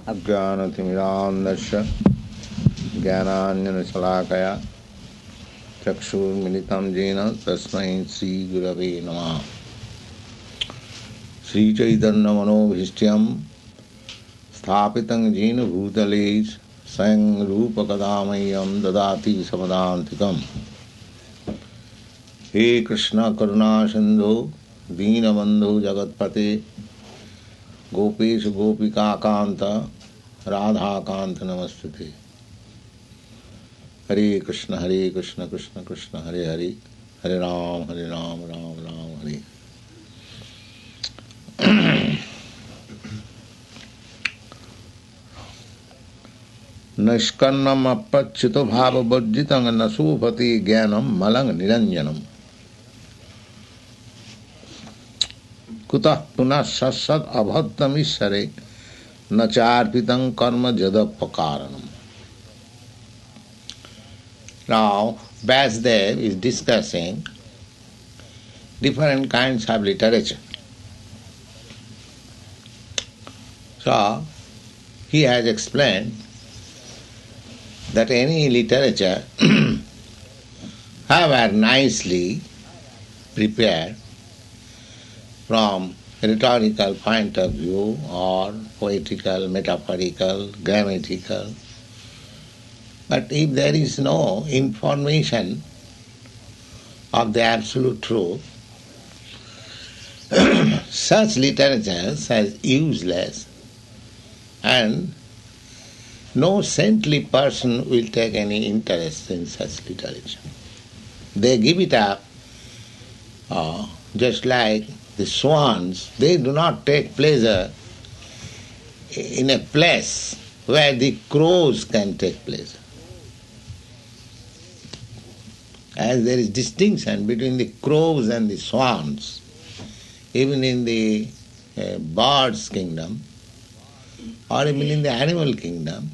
अज्ञानतिमिरान्धस्य ज्ञानाञ्जनशलाकया चक्षुर्मिलितं येन तस्मै श्रीगुरवे नमः। श्रीचैतन्यमनोभीष्टं स्थापितं येन भूतले स्वयं रूपकदा मह्यं ददाति समदान्तिकम्। हे कृष्ण करुणा सिन्धो दीनबन्धो जगत्पते गोपेश गोपिकाकान्त राधाकान्त नमस्तुते। हरे कृष्ण कृष्ण कृष्ण हरे हरे, हरे राम राम राम हरे। निष्कन्नम अपच्युतो भाव वर्जितं न शोभते ज्ञानम मलं निरंजनम। कुतः पुनः सत्सद अभद्रमीश्वरे न चार्पितं कर्म जदपकारणम। Now, Vasudev is discussing different kinds of literature. So, he has explained that any literature, however nicely prepared from a rhetorical point of view or poetical, metaphorical, grammatical, but if there is no information of the absolute truth, such literature is useless, and no saintly person will take any interest in such literature. They give it up just like the swans. They do not take pleasure in a place where the crows can take pleasure. As there is distinction between the crows and the swans, even in the birds' kingdom, or even in the animal kingdom,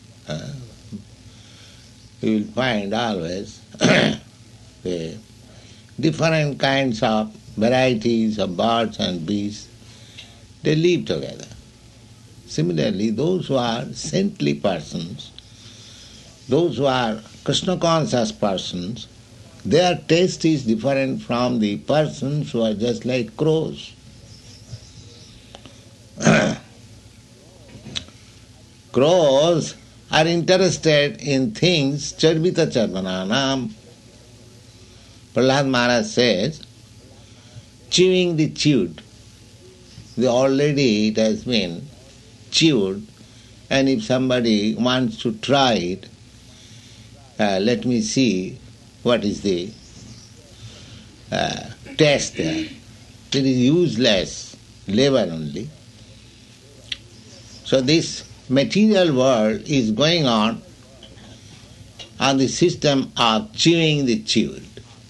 you will find always the different kinds of varieties of birds and beasts, they live together. Similarly, those who are saintly persons, those who are Krishna conscious persons, their taste is different from the persons who are just like crows. Crows are interested in things charvita charvananam. Prahlad Maharaj says, chewing the chewed. Already it has been chewed, and if somebody wants to try it, let me see what is the taste there. It is useless labor only. So this material world is going on the system of chewing the chewed.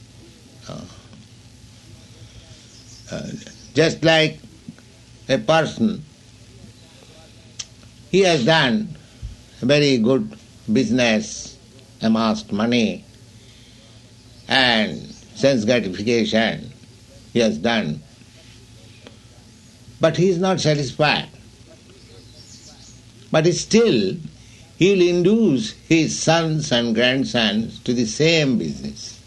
Just like a person, he has done a very good business, amassed money, and sense gratification he has done, but he is not satisfied. But still, he will induce his sons and grandsons to the same business.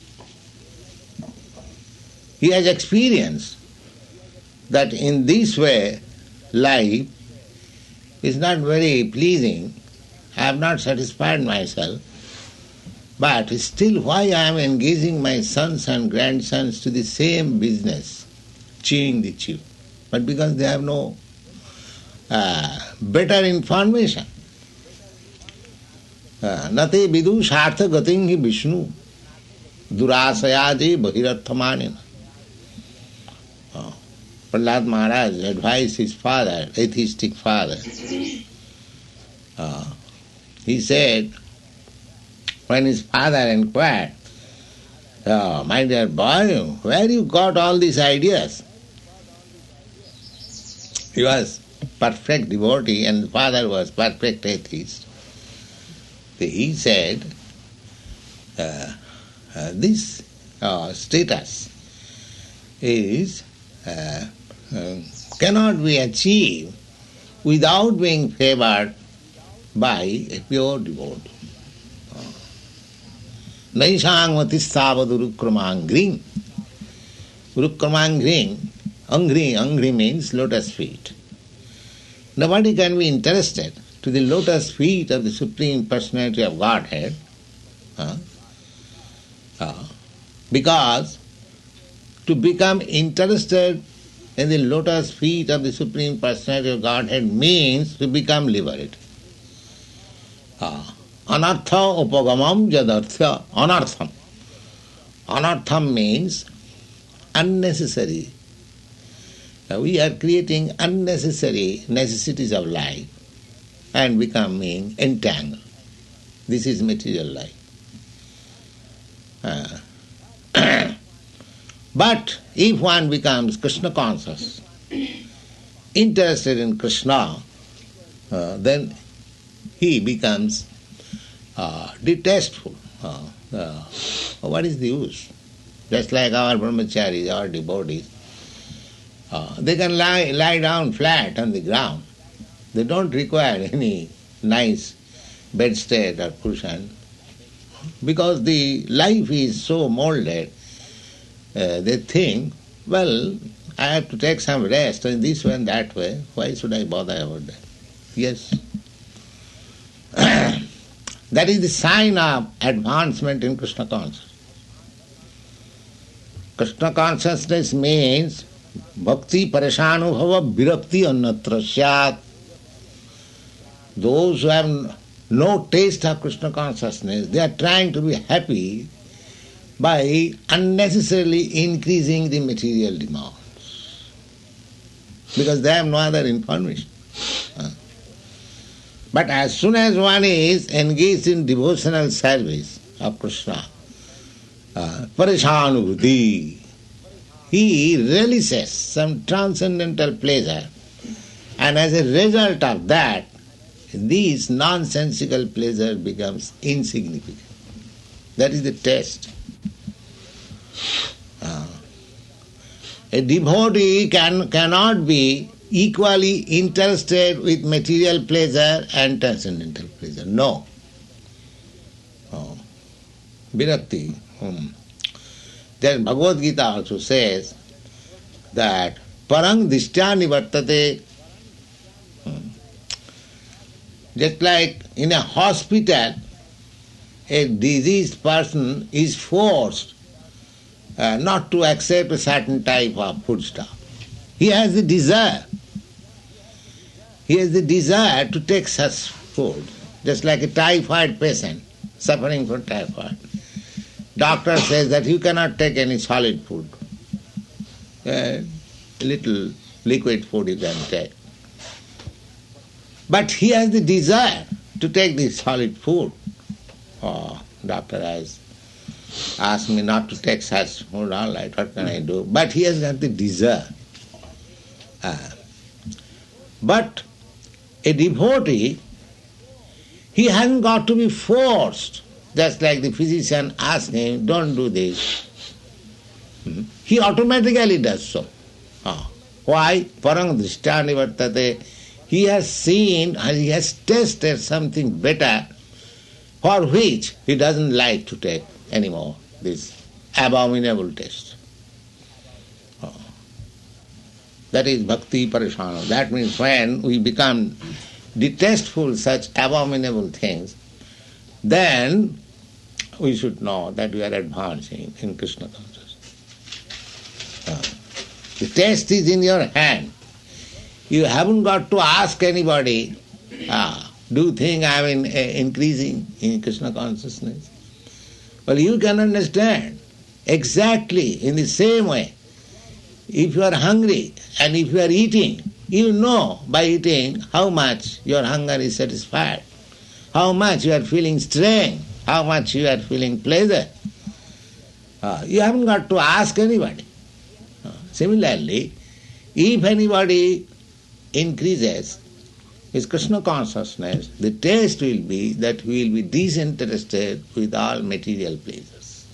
He has experienced that in this way life is not very pleasing. I have not satisfied myself, but still why I am engaging my sons and grandsons to the same business, chewing the chew? But because they have no better information. Nate vidu shartha gating hi Vishnu durasayade bhahirathamanina. Prahlad Maharaj advised his father, atheistic father. He said, when his father inquired, my dear boy, where you got all these ideas? He was perfect devotee and the father was perfect atheist. He said, this status is cannot be achieved without being favored by a pure devotee. Naisangmati savadurukramangring. Urukramangring, angri means lotus feet. Nobody can be interested to the lotus feet of the Supreme Personality of Godhead because to become interested in the lotus feet of the Supreme Personality of Godhead means to become liberated. Anartha upagamam jadartha anartham. Anartham means unnecessary. We are creating unnecessary necessities of life and becoming entangled. This is material life. But if one becomes Krishna conscious, interested in Krishna, then he becomes detestful. What is the use? Just like our brahmacharis, our devotees, they can lie down flat on the ground. They don't require any nice bedstead or cushion because the life is so molded. They think, well, I have to take some rest in this way and that way. Why should I bother about that? Yes. That is the sign of advancement in Krishna consciousness. Krishna consciousness means bhakti pareshanubhava virakti annatra syat. Those who have no taste of Krishna consciousness, they are trying to be happy by unnecessarily increasing the material demands because they have no other information. But as soon as one is engaged in devotional service of Krishna, pareshanubhuti, he relishes some transcendental pleasure, and as a result of that, this nonsensical pleasure becomes insignificant. That is the test. A devotee cannot be equally interested with material pleasure and transcendental pleasure. No. Virakti. Then Bhagavad Gita also says that parang dishtya nivartate. Just like in a hospital, a diseased person is forced not to accept a certain type of foodstuff. He has the desire. He has the desire to take such food, just like a typhoid patient suffering from typhoid. Doctor says that you cannot take any solid food. A little liquid food you can take. But he has the desire to take this solid food. Oh, doctor has asked me not to take such food, all right, what can I do? But he has got the desire. But a devotee, he hasn't got to be forced, just like the physician asked him, don't do this. He automatically does so. Why? Parang drishtya nivartate. He has seen and he has tasted something better for which he doesn't like to take anymore this abominable taste. That is bhakti parishana. That means when we become detestful such abominable things, then we should know that we are advancing in Krishna consciousness. The taste is in your hand. You haven't got to ask anybody, do you think I am increasing in Krishna consciousness? Well, you can understand exactly in the same way. If you are hungry and if you are eating, you know by eating how much your hunger is satisfied, how much you are feeling strength, how much you are feeling pleasure. You haven't got to ask anybody. Similarly, if anybody increases his Krishna consciousness, the taste will be that he will be disinterested with all material pleasures.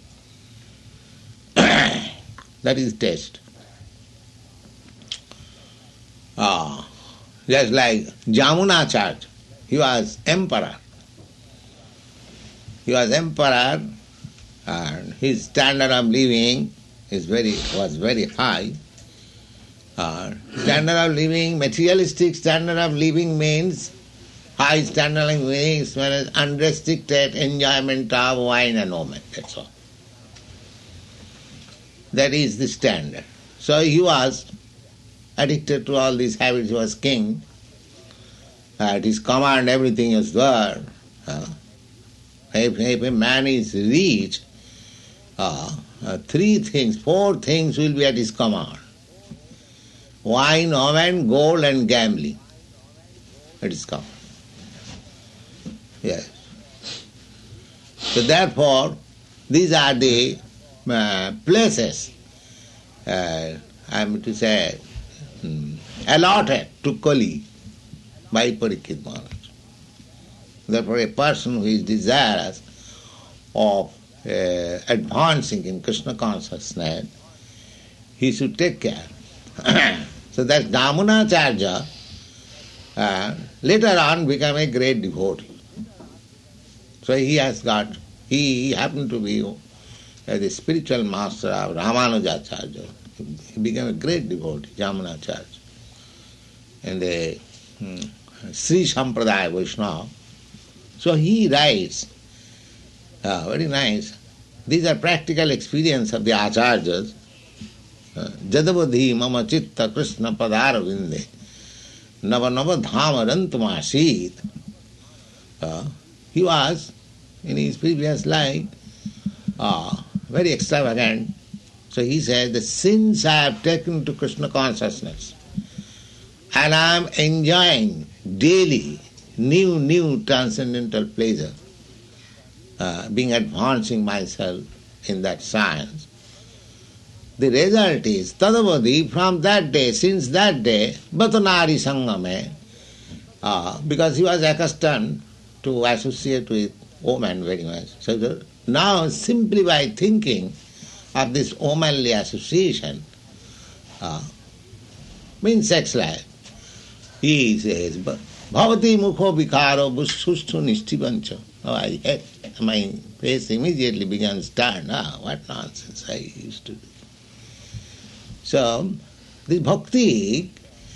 That is taste. Just like Jamunacharya. He was emperor. He was emperor, and his standard of living was very high. Standard of living, materialistic standard of living means high standard of living means unrestricted enjoyment of wine and women. That's all. That is the standard. So he was addicted to all these habits. He was king. At his command, everything is there. If a man is rich, four things will be at his command. Wine, woman, gold and gambling. At his command. Yes. So therefore, these are the places, I am to say, allotted to Kali by Parikshit Maharaj. Therefore, a person who is desirous of advancing in Krishna consciousness, he should take care. So that Gamunacharya later on became a great devotee. So he happened to be the spiritual master of Ramanujacharya. He became a great devotee, Jamunacharya. And the Sri Sampradaya Vaishnava. So he writes, very nice, these are practical experience of the Acharyas. Jadavadhi mama chitta krishna padara vinde nava nava dhama rantumasit. He was, in his previous life, very extravagant. So he said, the since I have taken to Krishna consciousness, and I am enjoying daily new transcendental pleasure, advancing myself in that science. The result is, Tadavadi, from that day, since that day, Batanari Sangame, because he was accustomed to associate with women very much. So now, simply by thinking of this womanly association, means sex life, he says, Bhavati mukho vikaro bushustu nishtivancha. My face immediately began to turn. What nonsense I used to do. So, this bhakti,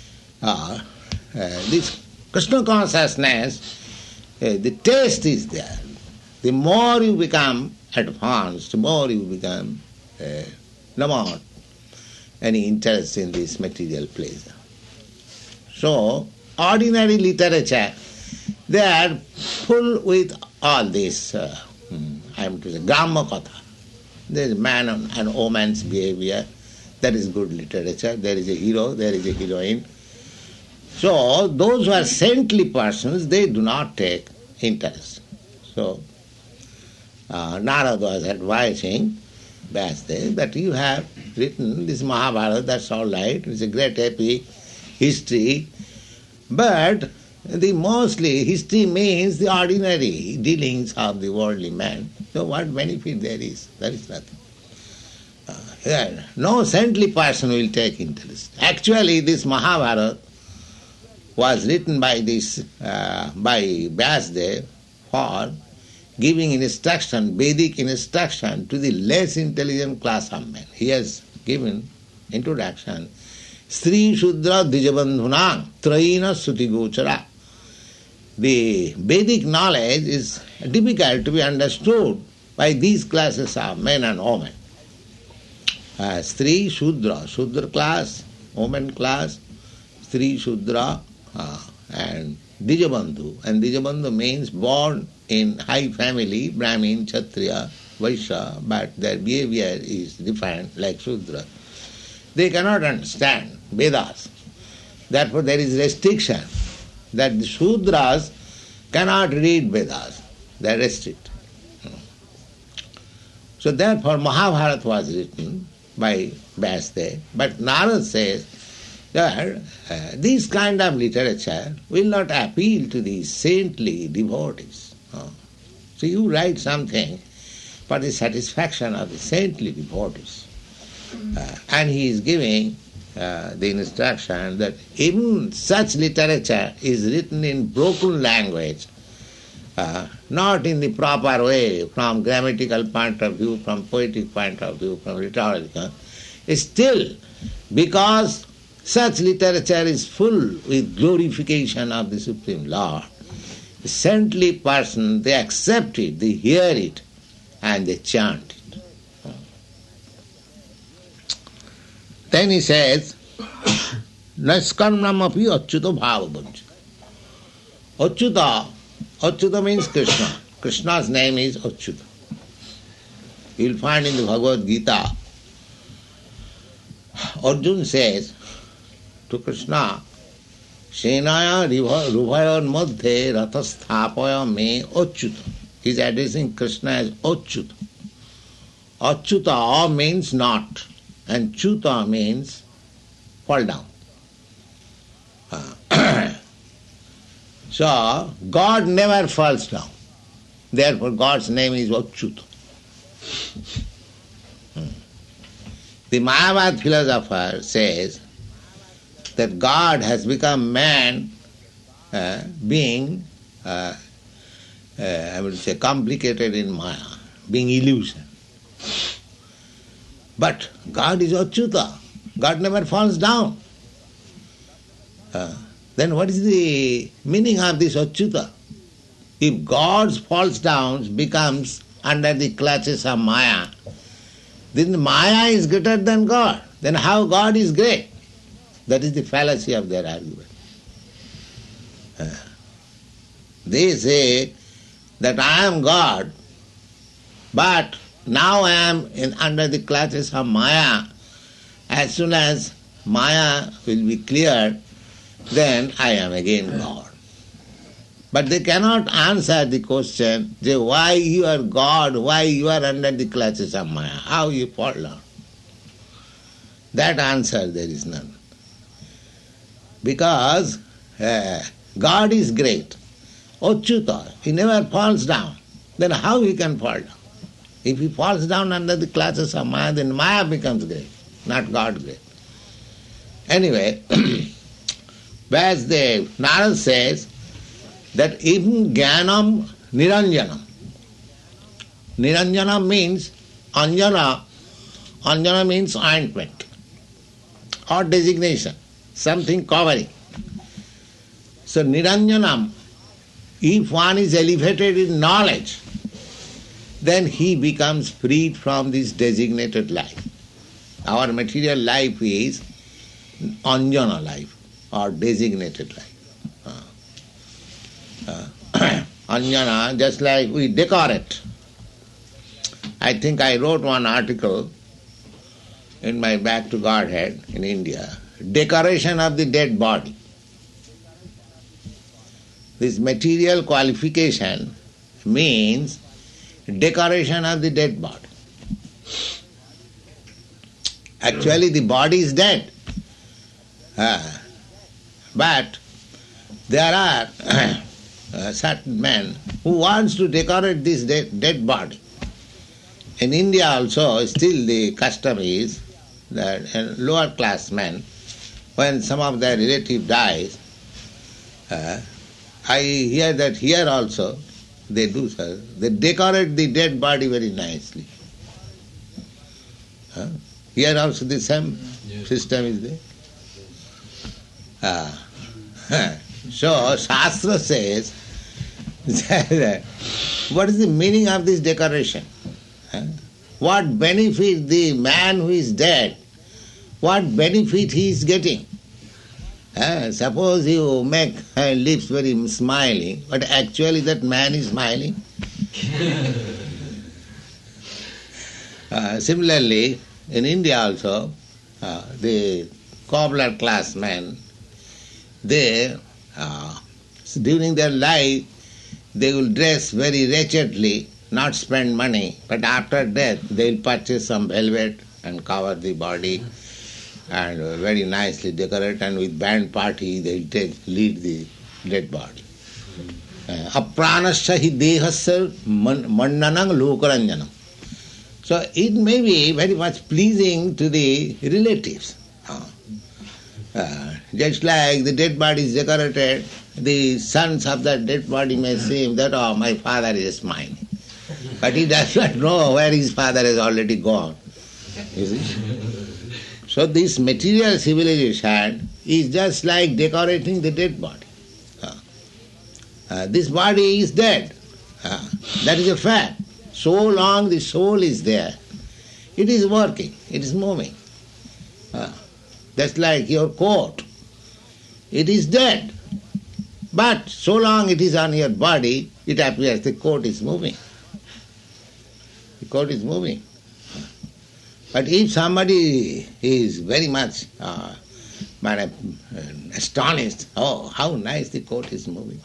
this Krishna consciousness, the taste is there. The more you become advanced, the more you become no more any interest in this material pleasure. So, ordinary literature, they are full with all this, I am to say, Gramma Katha. There is man and woman's behavior. That is good literature. There is a hero, there is a heroine. So, those who are saintly persons, they do not take interest. So, Narada was advising Vyasdev that you have written this Mahabharata, that's all right, it's a great epic history, but mostly history means the ordinary dealings of the worldly man. So what benefit there is? There is nothing. No saintly person will take interest. Actually, this Mahabharata was written by Vyasdev for giving instruction, Vedic instruction to the less intelligent class of men. He has given introduction. Sri Shudra Dijabandhuna Trayina Suti Gochara. The Vedic knowledge is difficult to be understood by these classes of men and women. Sri Shudra, Shudra class, woman class, Sri Shudra, and Dijabandhu. And Dijabandhu means born in high family, Brahmin, Kshatriya, Vaishya, but their behavior is different, like Shudra. They cannot understand Vedas. Therefore there is restriction that the Shudras cannot read Vedas. They are restricted. So therefore Mahabharata was written by Vyasdev. But Narada says that this kind of literature will not appeal to these saintly devotees. So you write something for the satisfaction of the saintly devotees. And he is giving the instruction that even such literature is written in broken language, not in the proper way, from grammatical point of view, from poetic point of view, from rhetorical, still, because such literature is full with glorification of the Supreme Lord, the saintly person, they accept it, they hear it, and they chant it. Then he says, Naskarnam api achyuta bhavavancha. Achyuta means Krishna. Krishna's name is Achyuta. You will find in the Bhagavad Gita, Arjuna says to Krishna, Senaya rubhayon madhye rathasthapaya me achyuta. He is addressing Krishna as Achyuta. Achyuta means not, and Chuta means fall down. So, God never falls down. Therefore, God's name is Achyuta. The Mayavad philosopher says that God has become man, being, I would say, complicated in Maya, being illusion. But God is Achyuta. God never falls down. Then what is the meaning of this Achyuta? If God falls down, becomes under the clutches of Maya, then Maya is greater than God. Then how God is great? That is the fallacy of their argument. They say that I am God, but now I am under the clutches of Maya. As soon as Maya will be cleared, then I am again God. But they cannot answer the question, why you are God, why you are under the clutches of Maya, how you fall down. That answer there is none. Because God is great. Achyuta, he never falls down. Then how he can fall down? If he falls down under the clutches of Maya, then Maya becomes great, not God great. Anyway, Vasudev, Narad says that even Jnanam Niranjanam. Niranjana means Anjana. Anjana means ointment or designation, something covering. So Niranjanam, if one is elevated in knowledge, then he becomes freed from this designated life. Our material life is Anjana life or designated life. Anjana, just like we decorate. I think I wrote one article in my Back to Godhead in India, decoration of the dead body. This material qualification means decoration of the dead body. Actually the body is dead. But there are certain men who wants to decorate this dead body. In India also, still the custom is that lower class men, when some of their relative dies, I hear that here also they do so. They decorate the dead body very nicely. Here also the same system is there. So Shastra says, what is the meaning of this decoration? What benefit the man who is dead, what benefit he is getting? Suppose you make lips very smiling, but actually that man is smiling. Similarly, in India also, the cobbler class men, they, during their life, they will dress very wretchedly, not spend money, but after death they will purchase some velvet and cover the body and very nicely decorate, and with band party they will lead the dead body. Apranasya hi dehasya mannanam lokaranjanam. So it may be very much pleasing to the relatives. Just like the dead body is decorated, the sons of that dead body may seem that, oh, my father is smiling. But he does not know where his father has already gone. You see? So this material civilization is just like decorating the dead body. This body is dead. That is a fact. So long the soul is there, it is working, it is moving. That's like your coat. It is dead. But so long it is on your body, it appears the coat is moving. The coat is moving. But if somebody is very much astonished, oh, how nice the coat is moving.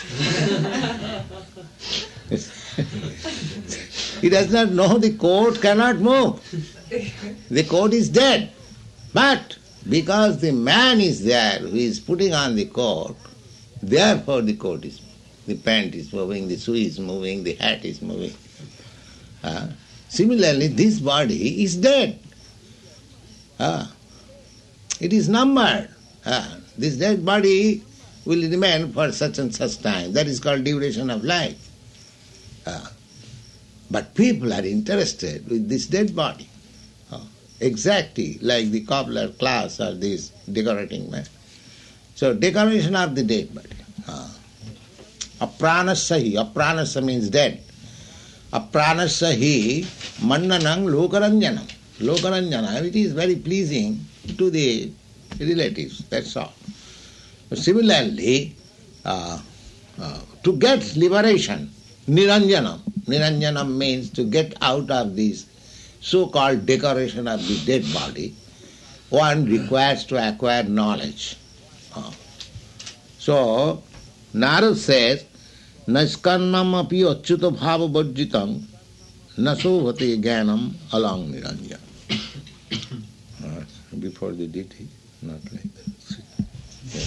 He does not know the coat cannot move. The coat is dead. But because the man is there who is putting on the coat, therefore the coat is moving. The pant is moving, the shoe is moving, the hat is moving. Similarly, this body is dead. It is numbered. This dead body will remain for such and such time. That is called duration of life. But people are interested with this dead body. Exactly like the cobbler class or this decorating man. So decoration of the dead body. Apranasya hi. Apranasya means dead. Apranasya hi mannanam lokaranjanam. Lokaranjana, it is very pleasing to the relatives, that's all. Similarly, to get liberation, niranjanam. Niranjanam means to get out of this so-called decoration of the dead body, one requires to acquire knowledge. So, Narad says, Naskannam api achyuta bhava bhajjitam nasovati jnanam alang niranjan. Before the ditthi, not like that.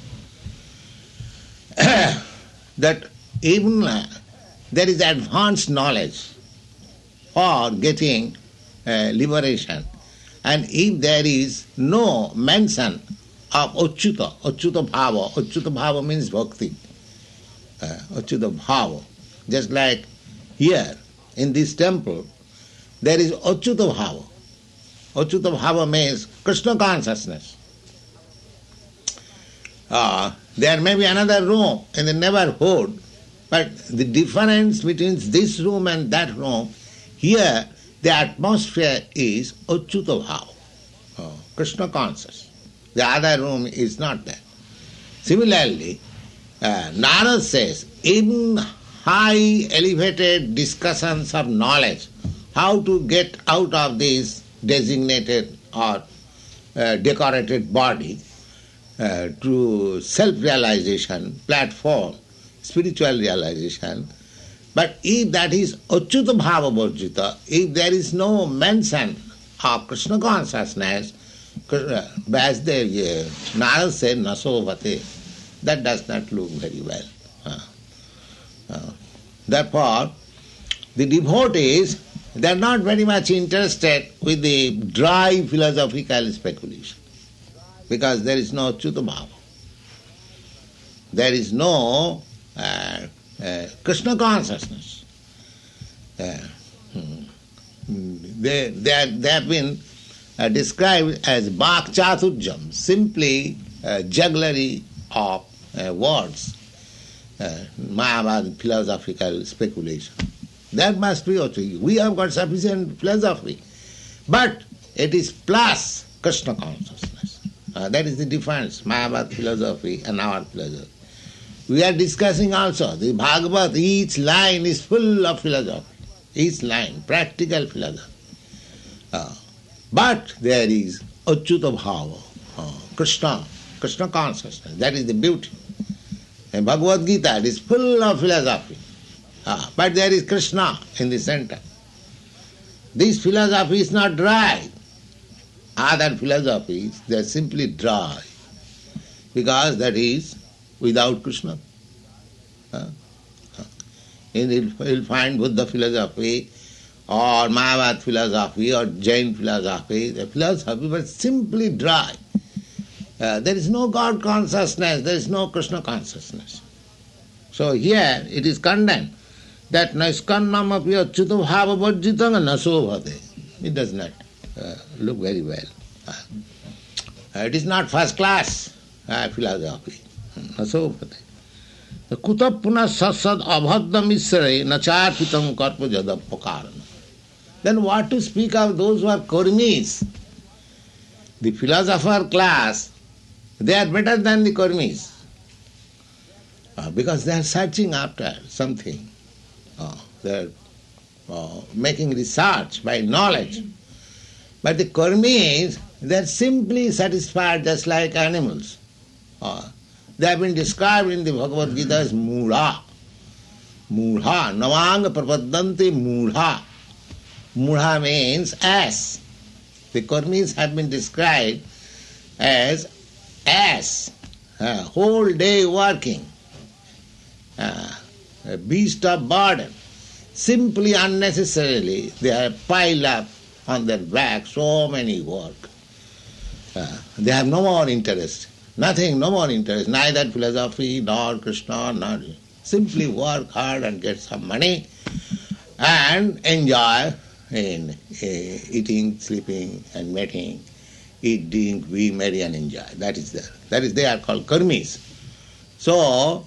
Yes. That even there is advanced knowledge for getting liberation, and if there is no mention of achyuta bhava means bhakti, achyuta bhava, just like here in this temple, there is achyuta bhava. Achyuta bhava means Krishna consciousness. There may be another room in the neighborhood, but the difference between this room and that room, here the atmosphere is achyuta bhava, Krishna conscious. The other room is not there. Similarly, Narad says, in high elevated discussions of knowledge, how to get out of this designated or decorated body to self-realization, platform, spiritual realization. But if that is achyuta bhava bhajjita, if there is no mention of Krishna consciousness, as the Narad said, nasovate, that does not look very well. Therefore, the devotees, they are not very much interested with the dry philosophical speculation, because there is no achyuta bhava. There is no Krishna consciousness. They have been described as bhak chaturjam, simply jugglery of words, Mayavad philosophical speculation. That must be also. We have got sufficient philosophy, but it is plus Krishna consciousness. That is the difference, Mayavad philosophy and our philosophy. We are discussing also, the Bhagavad, each line is full of philosophy. Each line, practical philosophy. But there is achyuta bhava, Krishna consciousness. That is the beauty. And Bhagavad Gita is full of philosophy. But there is Krishna in the center. This philosophy is not dry. Other philosophies, they are simply dry, because that is without Krishna. You will find Buddha philosophy or Mayavad philosophy or Jain philosophy, the philosophy was simply dry. There is no God consciousness, there is no Krishna consciousness. So here it is condemned that naiskannam api achyuta bhava varjitang nasovhate. It does not look very well. It is not first class philosophy. Nasovhate. Kuta puna satsad abhaddam isare nacharpitam karpa jadapakarana. Then what to speak of those who are karmis? The philosopher class, they are better than the karmis. Because they are searching after something. They are making research by knowledge. But the karmis, they are simply satisfied just like animals. They have been described in the Bhagavad Gita as mudha. Mudha, navanga prapadanti mudha. Mudha means ass. The karmis have been described as ass, whole day working, a beast of burden. Simply unnecessarily they have piled up on their back so many work. They have no more interest, nothing, no more interest, neither philosophy nor Krishna, nor simply work hard and get some money and enjoy in eating, sleeping and mating, eat, drink, be merry and enjoy. That is there. That is, they are called karmis. So,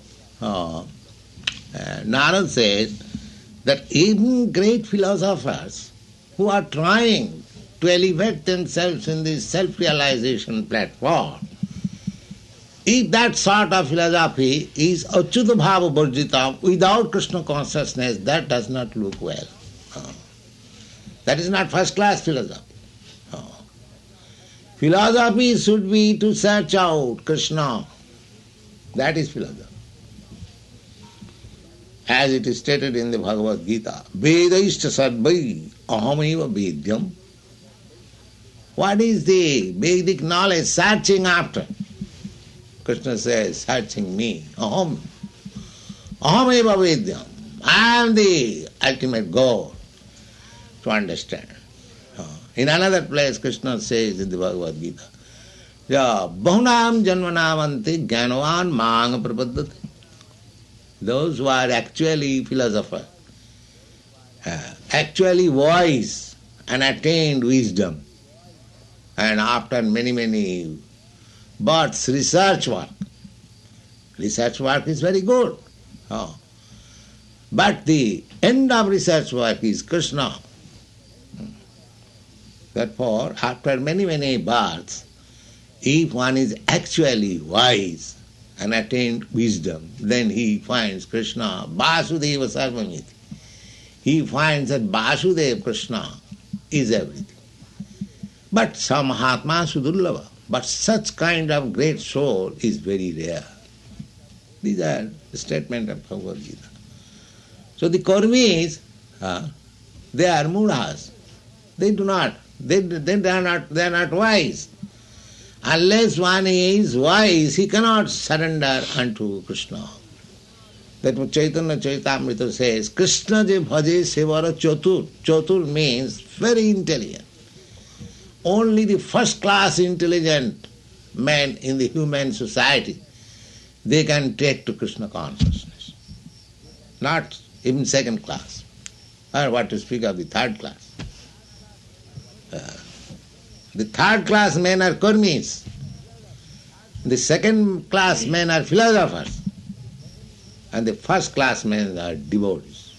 Narad says that even great philosophers who are trying to elevate themselves in this self-realization platform, if that sort of philosophy is achyuta bhava varjita, without Krishna consciousness, that does not look well. That is not first-class philosophy. Philosophy should be to search out Krishna. That is philosophy. As it is stated in the Bhagavad Gita, Vedaishta sadvai ahameva vedyam. What is the Vedic knowledge searching after? Krishna says, searching me. Ahameva vedyam. I am the ultimate goal to understand. In another place, Krishna says in the Bhagavad Gita, Bahunam janmanavanti jnanavan manga prapaddati. Those who are actually philosophers, actually wise and attained wisdom, and after many births, research work. Research work is very good. But the end of research work is Krishna. Therefore, after many births, if one is actually wise and attained wisdom, then he finds Krishna, Vasudeva Sarvamiti. He finds that Vasudeva Krishna is everything. But some Mahatma Sudurlava, but such kind of great soul is very rare. These are the statement of Bhagavad Gita. So the karmis, they are mudhas. They are not wise. Unless one is wise, he cannot surrender unto Krishna. That what Chaitanya Charitamrita says, Krishna je bhaje sevara chatur. Chatur means very intelligent. Only the first class intelligent men in the human society, they can take to Krishna consciousness. Not even second class. Or what to speak of the third class. The third class men are karmis. The second class men are philosophers. And the first class men are devotees.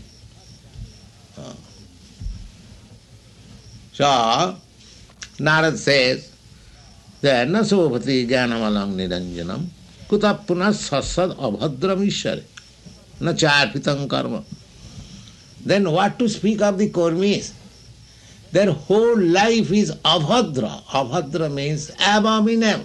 So, Narad says, that na sopati jnanamalang niranjanam kutapuna sassad abhadram ishare na charpitam karma. Then what to speak of the karmis? Their whole life is abhadra. Abhadra means abominable.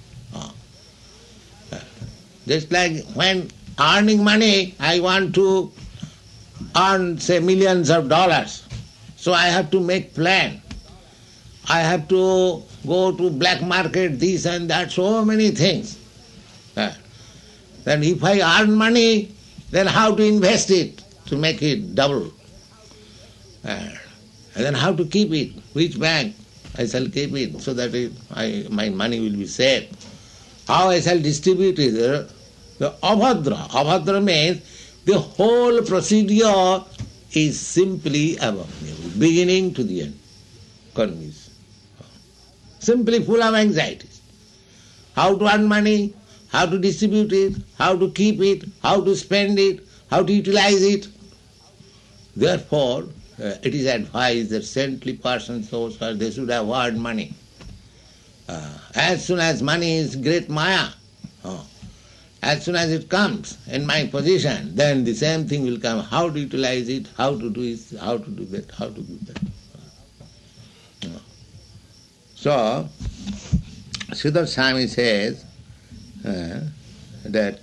Just like when earning money, I want to earn, say, millions of dollars. So I have to make plan. I have to go to black market, this and that, so many things. Then if I earn money, then how to invest it to make it double? And then how to keep it? Which bank? I shall keep it so that my money will be safe. How I shall distribute it? The abhadra. Abhadra means the whole procedure is simply abominable, beginning to the end. Confused. Simply full of anxieties. How to earn money, how to distribute it, how to keep it, how to spend it, how to utilize it. Therefore, it is advised that saintly persons, they should avoid money. As soon as money is great maya, as soon as it comes in my possession, then the same thing will come. How to utilize it, how to do it, how to do that, how to do that. So, Sridhar Swami says that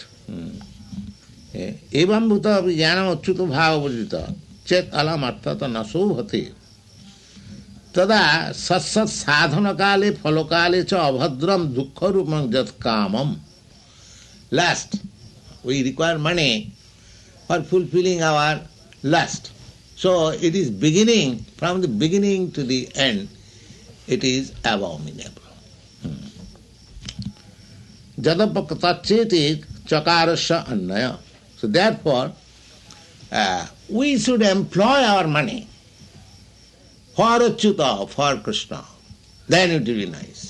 evam bhuta vijnanam achyuto bhava chet alam arthata naso bhati tada satsat sadhana kale phalokale cha abhadram dukkha rupam jat kamam. Lust. We require money for fulfilling our lust. So it is beginning, from the beginning to the end, it is abominable. Jadapakatacheti chakarasya annaya. So therefore, we should employ our money for Achyuta, for Krishna. Then it will be nice.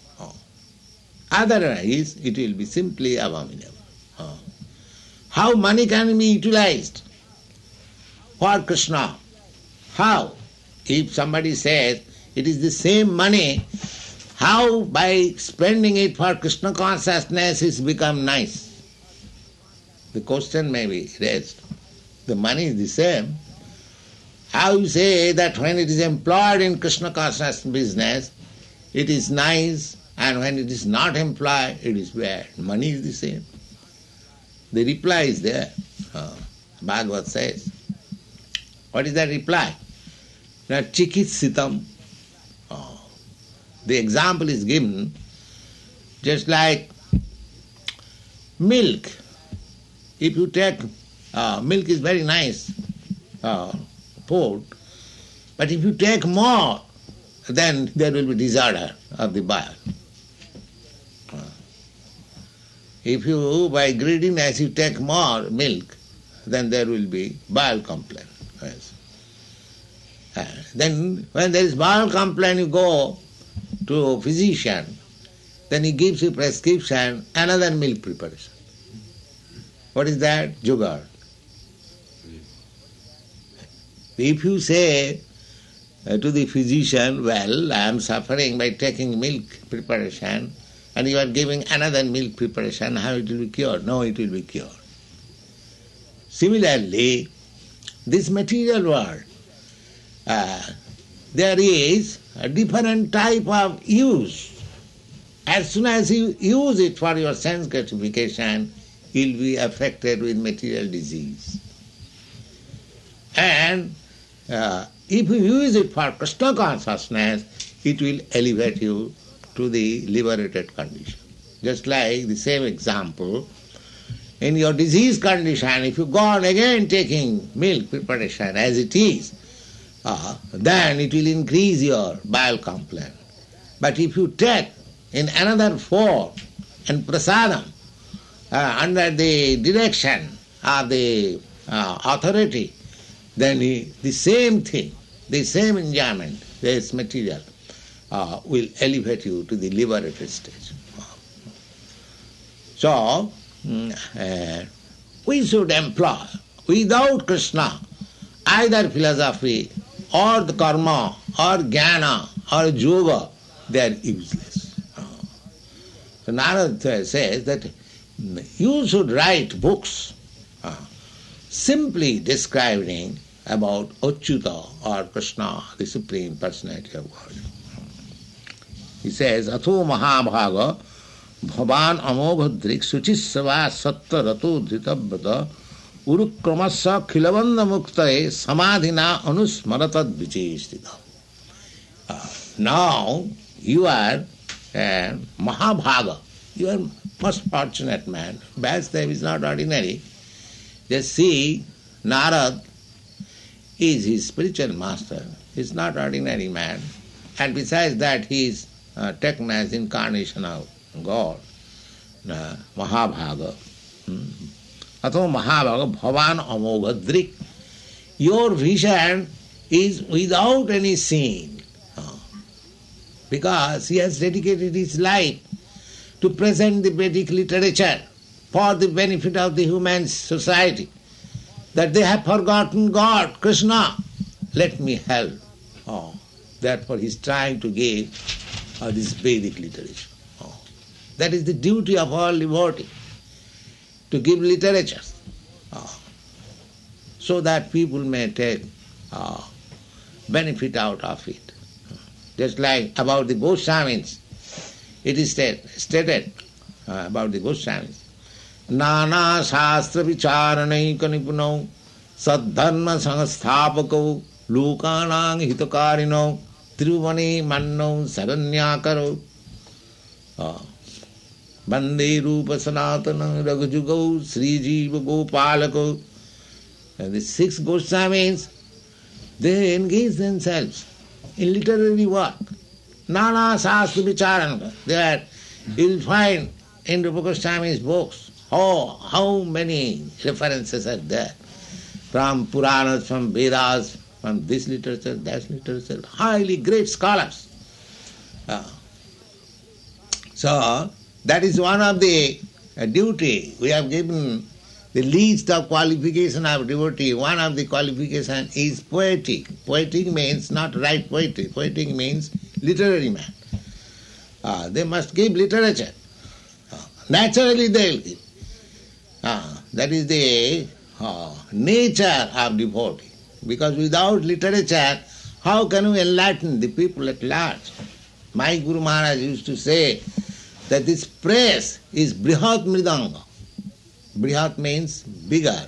Otherwise, it will be simply abominable. How money can be utilized for Krishna? How? If somebody says it is the same money, how by spending it for Krishna consciousness it's become nice? The question may be raised. The money is the same. How you say that when it is employed in Krishna consciousness business, it is nice, and when it is not employed, it is bad. Money is the same. The reply is there. Bhagavad says. What is that reply? Chikitsitam. The example is given just like milk. If you take, milk is very nice food, but if you take more, then there will be disorder of the bowel. If you, by greediness, you take more milk, then there will be bowel complaint. Yes. Then when there is bowel complaint, you go to a physician, then he gives you prescription, another milk preparation. What is that? Jugaad. If you say to the physician, well, I am suffering by taking milk preparation, and you are giving another milk preparation, how it will be cured? No, it will be cured. Similarly, this material world, there is a different type of use. As soon as you use it for your sense gratification, you will be affected with material disease. And if you use it for Krishna consciousness, it will elevate you to the liberated condition. Just like the same example, in your disease condition, if you go on again taking milk preparation as it is, then it will increase your bowel complaint. But if you take in another form and prasadam, under the direction of the authority, then the same thing, the same enjoyment, this material, will elevate you to the liberated stage. So, we should employ, without Krishna, either philosophy or the karma or jnana or yoga, they are useless. So Narada says that you should write books simply describing about Achyuta or Krishna, the Supreme Personality of God. He says, Atho Mahabhaga Bhavan Amobhadrik Suchisava Satta Rato Dhritabhata Urukramasya Khilabanda Muktae Samadhina Anusmaratad Vicheshtita. Now you are a Mahabhaga. You are most fortunate man. Vyasdev is not ordinary. Just see, Narad is his spiritual master. He is not ordinary man. And besides that, he is taken as incarnation of God, Mahabhaga. Atho Mahabhaga Bhavan Amoghadrik. Your vision is without any seeing, because he has dedicated his life to present the Vedic literature for the benefit of the human society, that they have forgotten God, Krishna. Let me help. Therefore he is trying to give this Vedic literature. That is the duty of all devotees, to give literature, so that people may take benefit out of it. Just like about the Goswamis, it is stated about the Goswamis. Nana Shastra Vicharanai Kanipunau Sadharma Sanghasthapakau Lukanang Hitakarino Trivani Mannau Saranyakaro Bande Rupa Sanatana Raghujugau Sri Jiva Gopalako. And the 6 Goswamis, they engage themselves in literary work. Nana Shastra Vicharana. There you will find in Rupa Goswami's books how many references are there. From Puranas, from Vedas, from this literature, that literature. Highly great scholars. So that is one of the duty we have given. The least of qualification of devotee, one of the qualification is poetic. Poetic means not right poetry. Poetic means literary man. They must give literature. Naturally they will give. That is the nature of devotee. Because without literature, how can we enlighten the people at large? My Guru Maharaj used to say that this press is Brihat Mridanga. Brihat means bigger,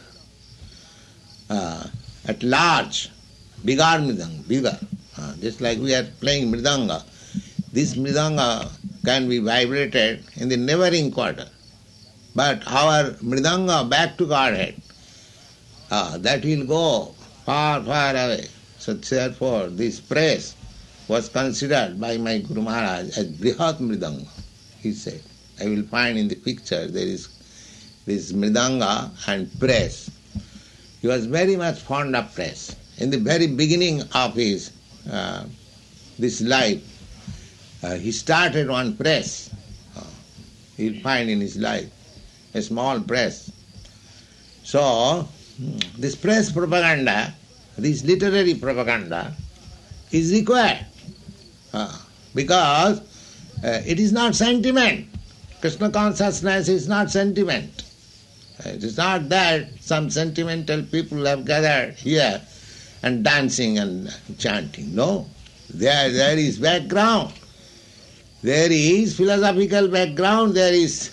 at large, bigger mridanga, bigger. Just like we are playing mridanga. This mridanga can be vibrated in the neighboring quarter. But our mridanga back to Godhead, that will go far, far away. So therefore this press was considered by my Guru Maharaj as Brihat Mridanga. He said, I will find in the picture there is this mridanga and press. He was very much fond of press. In the very beginning of his this life, he started one press. He'll find in his life a small press. So this press propaganda, this literary propaganda, is required because it is not sentiment. Krishna consciousness is not sentiment. It is not that some sentimental people have gathered here and dancing and chanting. No. There is background. There is philosophical background. There is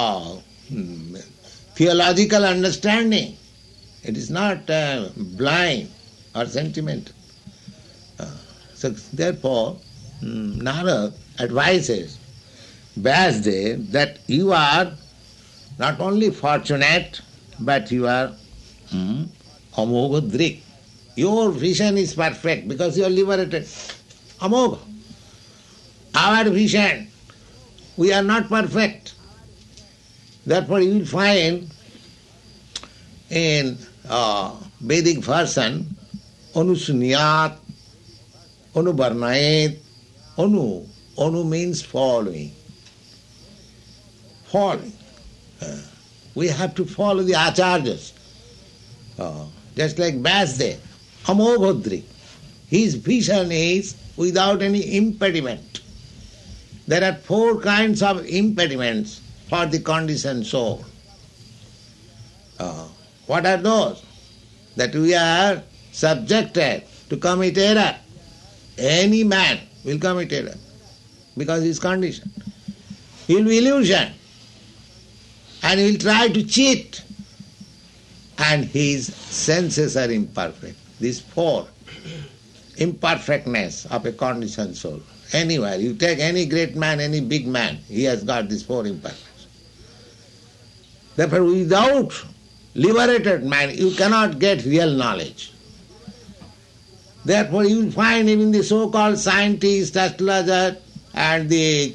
theological understanding. It is not blind or sentimental. So therefore, Narad advises Vyasdev that you are not only fortunate, but you are Amogha. Your vision is perfect because you are liberated. Amogha. Our vision, we are not perfect. Therefore you will find in Vedic version, Anusunyat, Anuvarnayet, Anu means following. Following. We have to follow the acharyas. Just like Vyasdev, Amoghadri. His vision is without any impediment. There are 4 kinds of impediments for the conditioned soul. What are those? That we are subjected to commit error. Any man will commit error because he is conditioned. He will be illusion and he will try to cheat, and his senses are imperfect. These 4 imperfectness of a conditioned soul. Anywhere, you take any great man, any big man, he has got these 4 imperfections. Therefore, without liberated man, you cannot get real knowledge. Therefore you will find even the so-called scientists, astrologer and the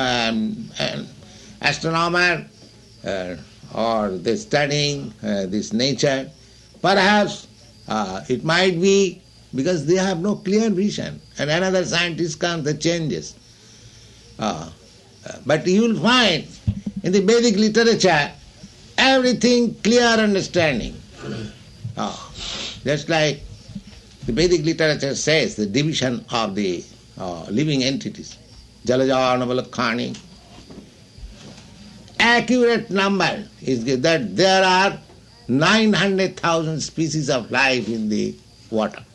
astronomer or the studying this nature, perhaps it might be because they have no clear vision and another scientist comes, that changes. But you will find in the Vedic literature everything clear understanding. Just like the Vedic literature says, the division of the living entities, Jalajanavalakkhani, accurate number is that there are 900,000 species of life in the water.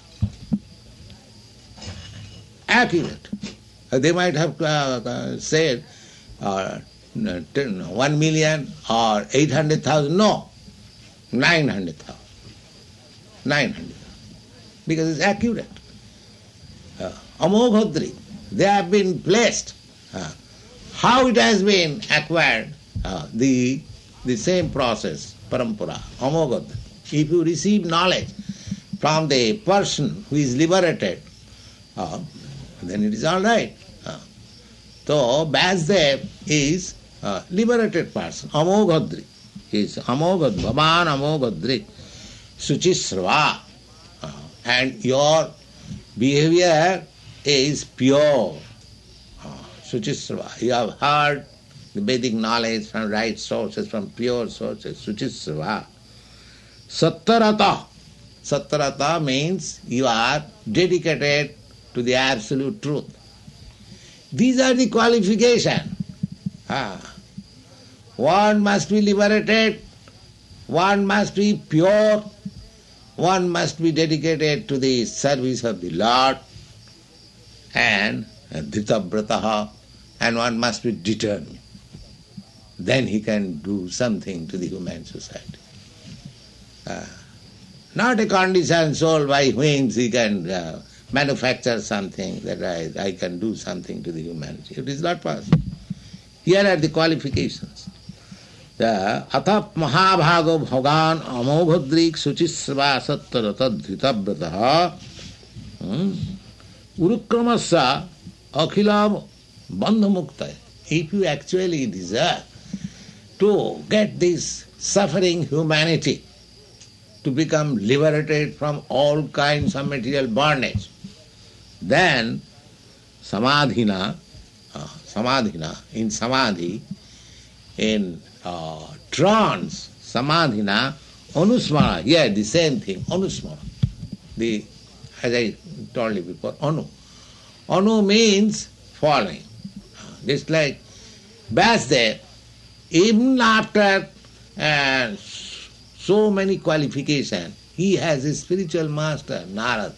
Accurate. They might have said 1 million or 800,000. No, 900,000. 900. Because it's accurate. Amoghadri, they have been placed. How it has been acquired, the same process, parampara, amoghadri. If you receive knowledge from the person who is liberated, then it is all right. So Vasudev is a liberated person, amoghadri. He is amoghad, bhavan amoghadri, suchisrava. And your behavior is pure. Suchisrava. You have heard the Vedic knowledge from right sources, from pure sources. Suchisrava. Sattarata. Sattarata means you are dedicated to the absolute truth. These are the qualifications. One must be liberated, one must be pure, one must be dedicated to the service of the Lord, and dhitabrataha, and one must be determined. Then he can do something to the human society. Not a conditioned soul by which he can manufacture something, that I can do something to the humanity. It is not possible. Here are the qualifications. The atap mahabhago bhagan amoghadrik suchisrava sattarata dhitabrataha urukramasya akhilam bandhamukta. If you actually desire to get this suffering humanity to become liberated from all kinds of material bondage, then samadhina, in samadhi, in trance, samadhina, anusmara, yeah, the same thing, anusmara. As I told you before, anu. Anu means following. Just like Vasudev, even after so many qualifications, he has a spiritual master, Narad.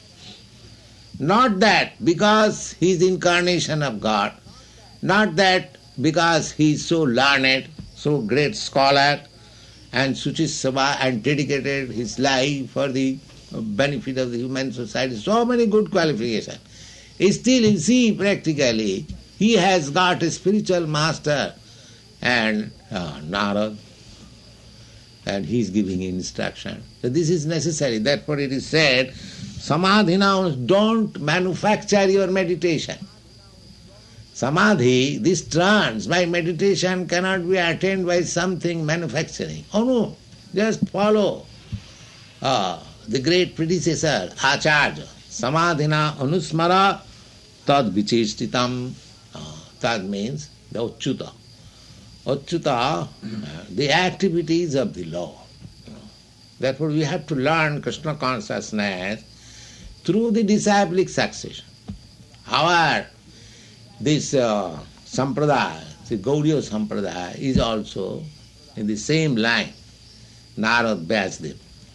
Not that because he is the incarnation of God, not that because he is so learned, so great scholar, and Suchisrava, and dedicated his life for the benefit of the human society, so many good qualifications. Still, you see, practically, he has got a spiritual master, and Narad, and he is giving instruction. So this is necessary. Therefore it is said, samadhina, don't manufacture your meditation. Samadhi, this trance by meditation cannot be attained by something manufacturing. Oh no, just follow the great predecessor, Acharya. Samadhina anusmara tad vichestitam. Tad means the Achyuta. Achyuta, the activities of the Lord. Therefore we have to learn Krishna consciousness through the disciplic succession. Our this sampradaya, the Gaudiya sampradaya, is also in the same line, Narad Vasudev.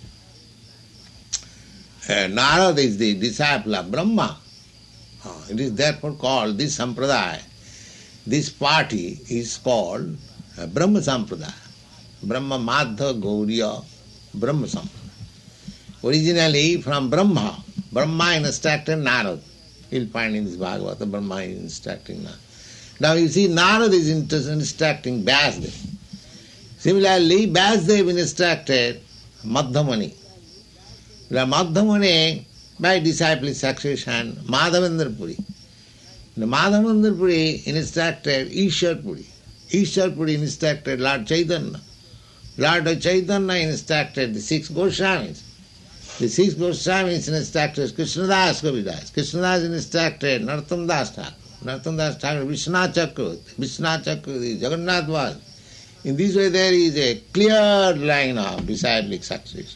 Narad is the disciple of Brahma. It is therefore called this sampradaya. This party is called Brahma Sampradaya. Brahma Madhva Gauriya Brahma Sampradaya. Originally from Brahma. Brahma instructed Narad. You'll find in this Bhagavata, Brahma is instructing Narad. Now you see, Narad is instructing Vasudev. Similarly, Vasudev instructed Madhyamani. Now Madhyamani by disciplic succession, Madhavendra Puri. The Madhavendra Puri instructed Ishwar Puri. Ishwar Puri instructed Lord Chaitanya. Lord Chaitanya instructed the six Goswamis. The six Goswamis instructed Krishnadas Kaviraj. Krishnadas instructed Narottam Das Thakur. Narottam Das Thakur, Vishwanath Chakravarti. Vishwanath Chakravarti, Jagannath Vas. In this way there is a clear line of disciplic succession.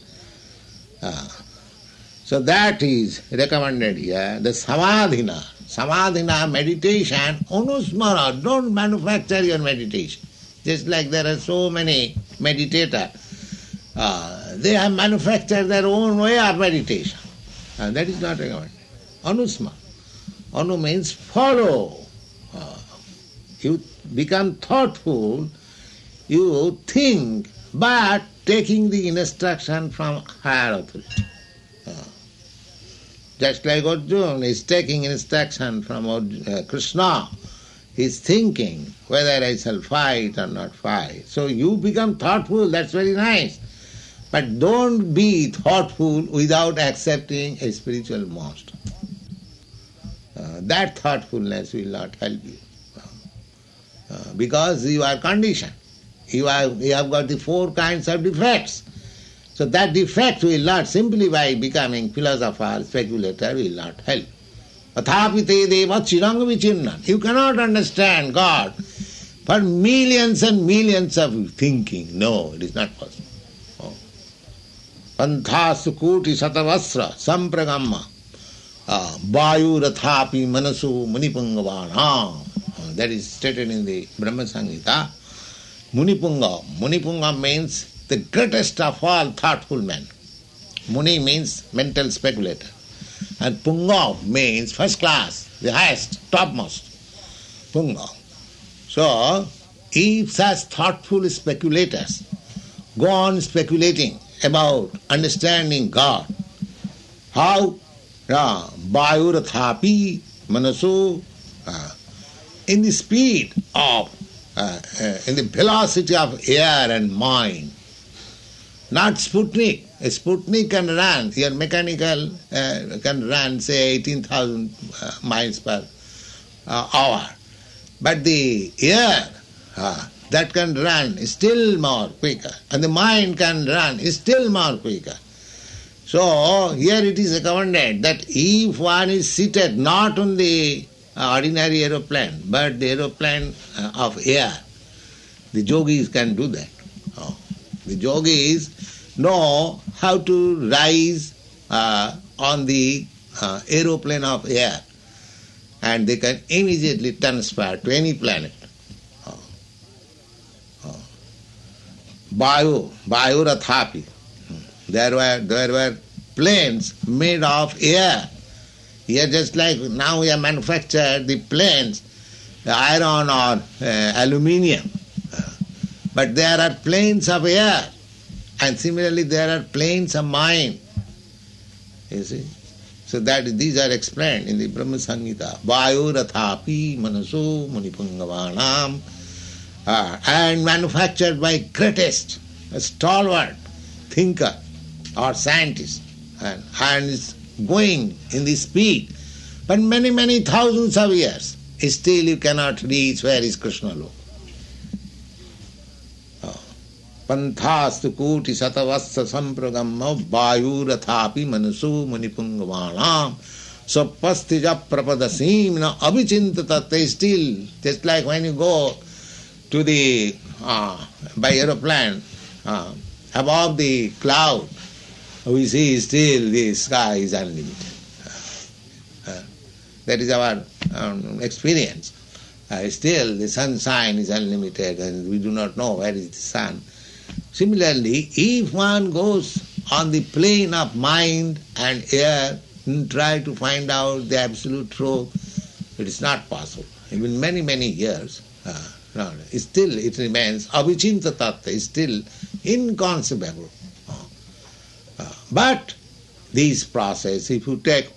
So that is recommended here. The Samadhina. Samadhina meditation, Anusmara, don't manufacture your meditation. Just like there are so many meditators. They have manufactured their own way of meditation. That is not recommended. Anusmara. Anu means follow. You become thoughtful, you think, but taking the instruction from higher authority. Just like Arjuna is taking instruction from Krishna, he is thinking whether I shall fight or not fight. So you become thoughtful, that's very nice. But don't be thoughtful without accepting a spiritual master. That thoughtfulness will not help you. Because you are conditioned. You have got the four kinds of defects. So that defect will not, simply by becoming philosopher, speculator, will not help. Athapite deva chiranga vichinnan. You cannot understand God for millions and millions of thinking. No, it is not possible. Panthasu kuti satavasra sampragamma vayu rathapi manasu munipungavana. That is stated in the Brahma Samhita. Munipunga. Munipunga means the greatest of all thoughtful men. Muni means mental speculator. And Punga means first class, the highest, topmost. Punga. So, if such thoughtful speculators go on speculating about understanding God, how Vayurathapi Manasu, in the speed of, in the velocity of air and mind, not Sputnik. A Sputnik can run, your mechanical can run, say, 18,000 miles per hour. But the air, that can run still more quicker. And the mind can run still more quicker. So, here it is recommended that if one is seated not on the ordinary aeroplane, but the aeroplane of air, the yogis can do that. The yogis know how to rise on the aeroplane of air, and they can immediately transfer to any planet. Vayurathapi. There were planes made of air. Here, just like now we have manufactured the planes, iron or aluminium. But there are planes of air, and similarly there are planes of mind. You see? So these are explained in the Brahma Samhita. Vayurathapi manasu munipungavanam, and manufactured by greatest, stalwart thinker or scientist, and is going in the speed. But many, many thousands of years, still you cannot reach where is Krishna Loka. Panthastu kuti satavassa sampragamma vayurathapi manasu munipungvanam sapastija prapadasim na abhichintatate. Still, just like when you go to the, by aeroplane, above the cloud, we see still the sky is unlimited. That is our experience. Still the sunshine is unlimited and we do not know where is the sun. Similarly, if one goes on the plane of mind and air and try to find out the absolute truth, it is not possible. Even many, many years, still it remains avichinta tattva, is still inconceivable. But this process, if you take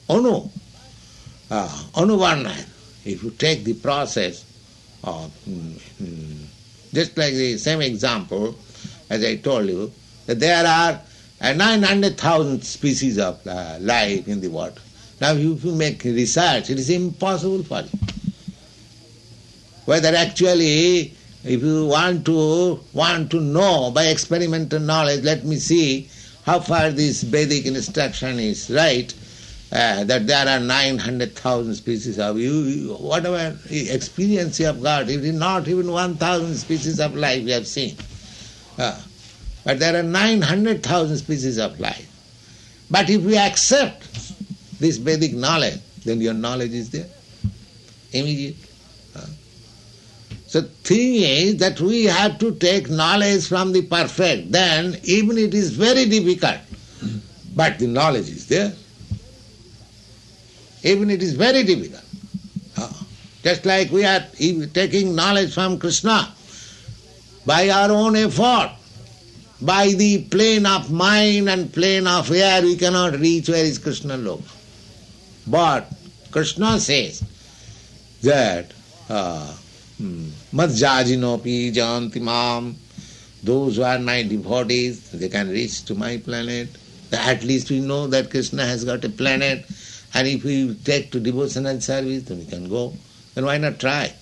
Anuvarna, if you take the process of, just like the same example, as I told you, that there are and 900,000 species of life in the water. Now if you make research, it is impossible for you. Whether actually, if you want to know by experimental knowledge, let me see how far this Vedic instruction is right, that there are 900,000 species of you, whatever experience you have got, it is not even 1,000 species of life you have seen. But there are 900,000 species of life. But if we accept this Vedic knowledge, then your knowledge is there, immediate. So thing is that we have to take knowledge from the perfect, then even it is very difficult, but the knowledge is there. Even it is very difficult. Just like we are taking knowledge from Krishna by our own effort, by the plane of mind and plane of air, we cannot reach where is Krishna Loka. But Krishna says that Madhyajinopi janti mam, those who are my devotees, they can reach to my planet. At least we know that Krishna has got a planet, and if we take to devotional service, then we can go. Then why not try?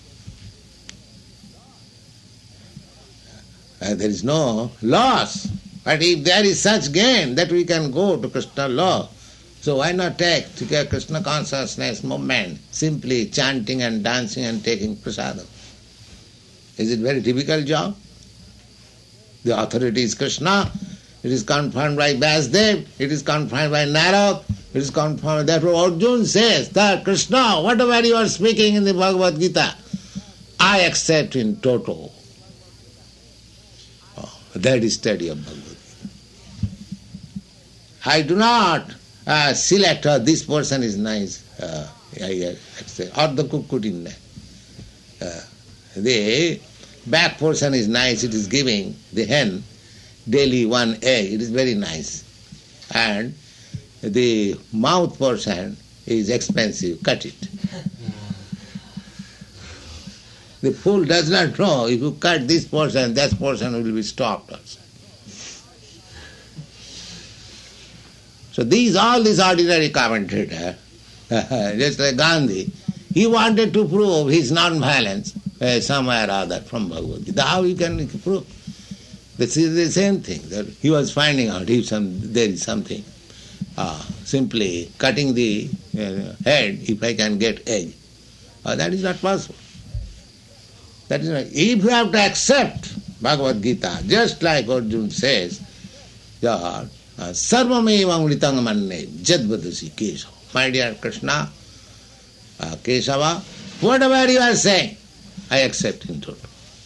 There is no loss. But if there is such gain that we can go to Krishna law, so why not take to Krishna consciousness movement, simply chanting and dancing and taking prasadam? Is it very difficult job? The authority is Krishna, it is confirmed by Vyasdev, it is confirmed by Narad, it is confirmed. Therefore Arjuna says that Krishna, whatever you are speaking in the Bhagavad Gita, I accept in toto. That is study of Bhagavad Gita. I do not select, this person is nice, I accept, or the cook in there. The back portion is nice, it is giving the hen daily one egg, it is very nice. And the mouth portion is expensive, cut it. The fool does not know, if you cut this portion, that portion will be stopped also. So all these ordinary commentator, just like Gandhi, he wanted to prove his non-violence somewhere or other from Bhagavad Gita. How you can prove? This is the same thing, that he was finding out if there is something. Simply cutting the head, if I can get egg. That is not possible. That is not. If you have to accept Bhagavad Gita, just like Arjuna says, Sarvameva Amritang Manne Jadvadusi Kesava. My dear Krishna, Kesava, whatever you are saying, I accept in total.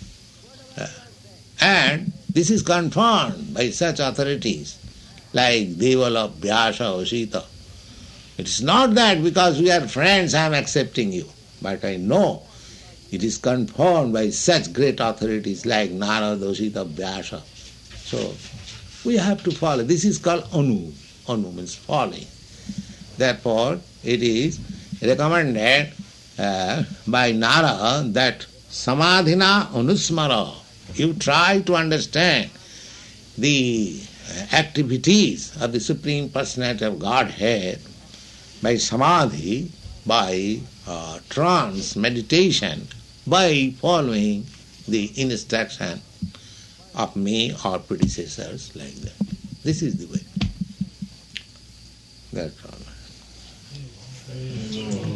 And this is confirmed by such authorities like Devala, Vyasa, Osita. It is not that because we are friends I am accepting you, but I know it is confirmed by such great authorities like Narada, Osita, Vyasa. So we have to follow. This is called Anu. Anu means following. Therefore, it is recommended by Narada that Samadhina Anusmara. You try to understand the activities of the Supreme Personality of Godhead by samadhi, by trance, meditation, by following the instruction of me or predecessors like that. This is the way. That's all.